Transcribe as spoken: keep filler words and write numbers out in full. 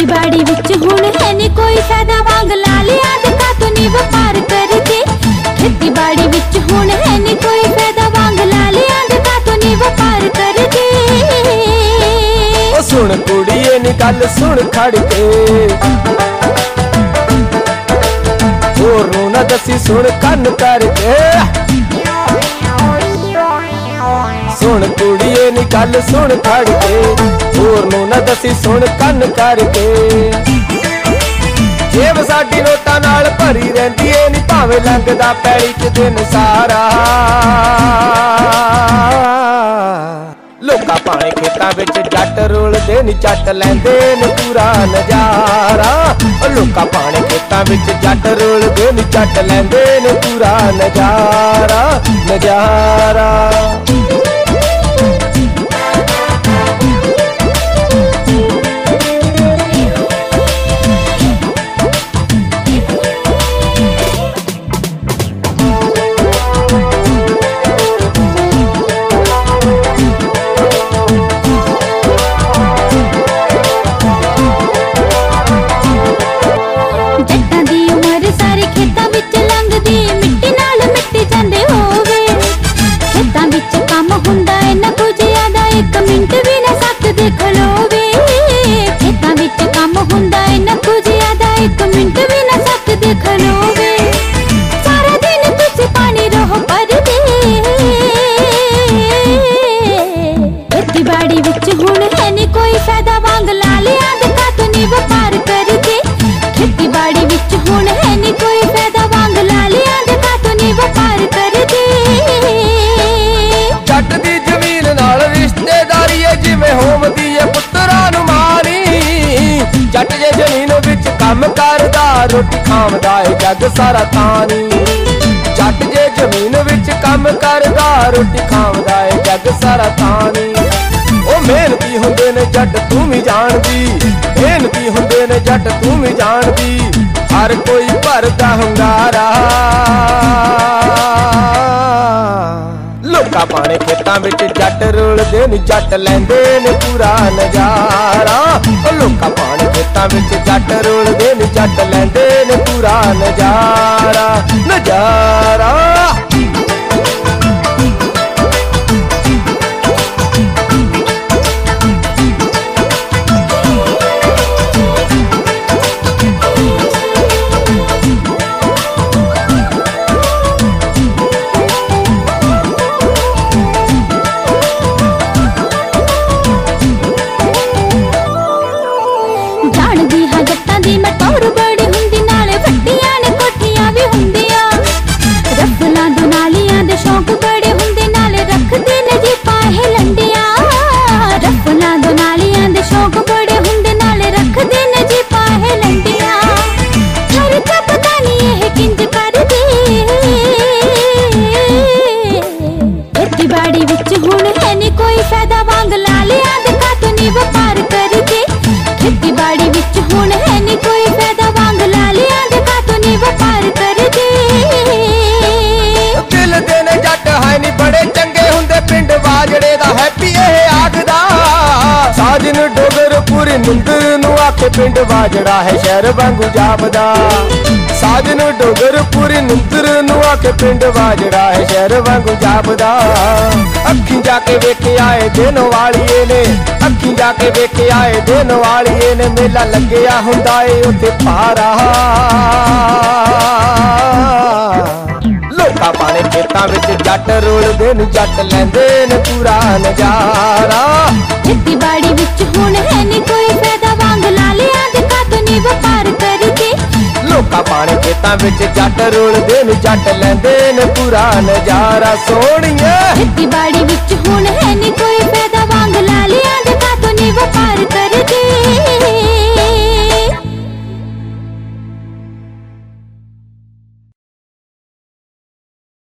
खेतीबाड़ी विच हुण है नी कोई फायदा, वांग लालिया दे कातों नी व्यापार करके। खेतीबाड़ी विच हुण है नी कोई फायदा, वांग लालिया दे कातों नी व्यापार करके। ओ सुन कुड़िए नी गल सुन खड़ के, होर नूं ना दसी सुन कन्न करके। सुन कुड़िए नी गल सुन खड़ के, होर नूं ना दसी सुन कन्न करके। जेब साडी नोटां नाल भरी रहिंदी ए नी, भावें लंघदा पैली च दिन सारा। लोकां पाणे खेतां विच जट रुलदे नी, जट लैंदे ने पूरा नजारा। लोकां पाणे खेतां विच जट रुलदे नी, जट लैंदे ने पूरा नजारा नजारा। खेतीबाड़ी विच हुण है नी कोई फायदा, वांग लालिया दे कातों नी व्यापार करके। खेतीबाड़ी विच हुण है नी कोई फायदा, वांग लालिया दे कातों नी व्यापार करके। जट दी जमीन नाल रिश्तेदारी है जिवें होवदी है पुत्तरां नूं मारी। जट जे जमीन विच काम करदा, रोटी खावदा है जग सारा तानी। जट जे जमीन विच काम करदा, रोटी खावदा है जग सारा तानी। ओ मेहनती हुंदे ने जट तू भी जानदी, मेहनती हुंदे ने जट तू भी जानदी। हर कोई भरदा हुंगारा। लोकां पाणे खेतां विच जट रुलदे नी, जट लैंदे ने पूरा नजारा। लोकां पाणे खेतां विच जट रुलदे नी, जट लैंदे ने पूरा नजारा नजारा। जानदी हां जट्टां दी मैं टौर बड़ी हुंदी, नाले वड्डियां ने कोठियां भी हुंदियां। रफलां दो नालियां दे शौक बड़े हुंदे, नाले रखदे ने जी पाहे लंडियां। रफलां दो नालियां दे शौक बड़े हुंदे, नाले रखदे ने जी पाहे लंडियां। खर्चा पता नी एह किंज करदे। खेतीबाड़ी विच हुण है नी कोई फायदा, वांग लालिया दे कातों नी व्यापार करके। खेतीबाड़ी विच हुण है नी कोई फायदा, वांग लालिया दे कातों नी व्यापार करके। दिल दे ने जट है नी बड़े चंगे हुंदे, पिंड वाजड़े दा हैप्पी एह आखदा। साजन डोगरपुर निंदर नूं आखे, पिंड वाजड़ा है शहर वांगू जापदा। साजन डोगरपुर निंदर नूं आखे, पिंड वाजड़ा है शहर वांगू जापदा। अखीं जाके वेखे आए दिन वालिए ने, अखीं जाके वेखे आए दिन वालिए ने। मेला लग्गिया हुंदा ए उत्थे भारा। लोकां पाणे खेतां विच जट रुलदे नी, जट लैंदे ने पूरा नजारा। खेतीबाड़ी विच हुण है नी कोई फायदा, वांग लालिया दे कातों नी व्यापार करके। लोकां पाणे खेतां विच जट रुलदे नी, जट लैंदे ने पूरा नजारा सोहणिए। खेतीबाड़ी विच हुण है नी कोई फायदा,